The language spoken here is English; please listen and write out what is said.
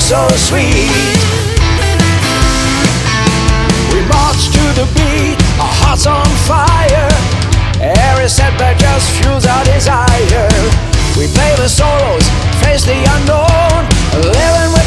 so sweet. We march to the beat, our hearts on fire. Every setback just fuels our desire. We play the sorrows, face the unknown, living